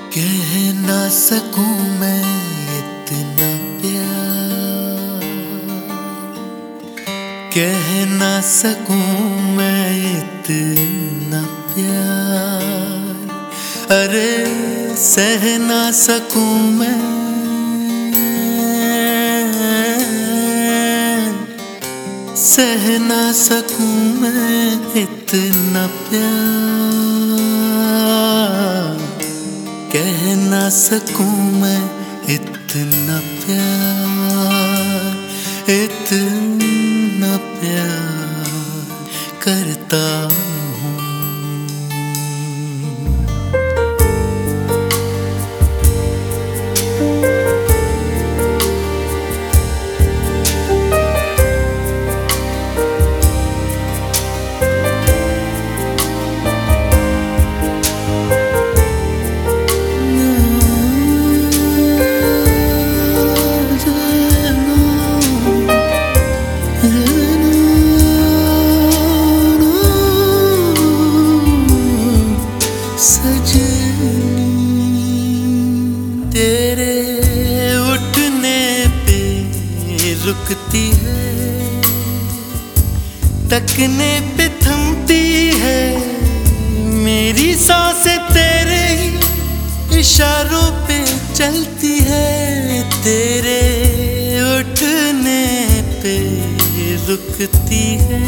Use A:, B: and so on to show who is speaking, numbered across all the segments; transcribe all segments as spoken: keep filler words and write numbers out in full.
A: कह ना सकूं मैं इतना प्यार, कह ना सकूं मैं इतना प्यार, अरे सह ना सकूं मैं, सह ना सकूं मैं इतना प्यार, कह ना सकूं मैं इतना प्यार, इतना प्यार करता हूँ। तेरे उठने पे रुकती है, तकने पे थमती है, मेरी सांसें तेरे इशारों पे चलती है। तेरे उठने पे रुकती है,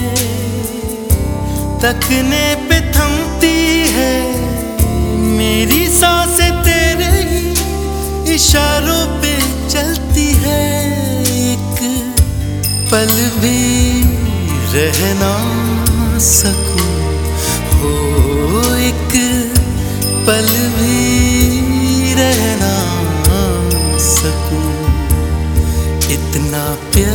A: तकने पे थमती है, मेरी सांसें तेरे इशारों पे चलती है। एक पल भी रह ना सकूं, हो एक पल भी रह ना सकूं, इतना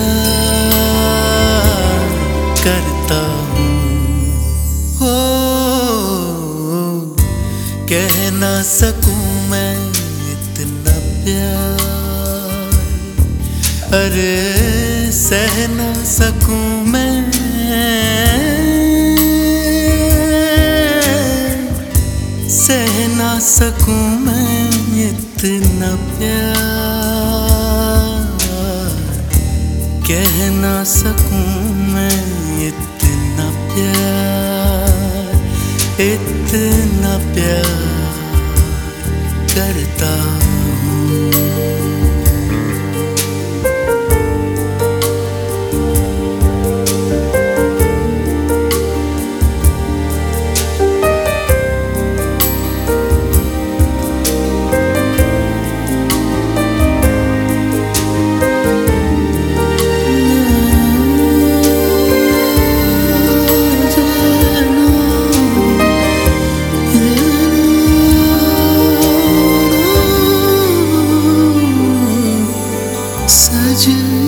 A: प्यार करता हूँ। हो कह ना सकूं मैं इतना प्यार, अरे सह ना सकूं मैं, सह ना सकूं मैं इतना प्यार, कह ना सकूं मैं इतना प्यार, इतना प्यार करता हूँ। Just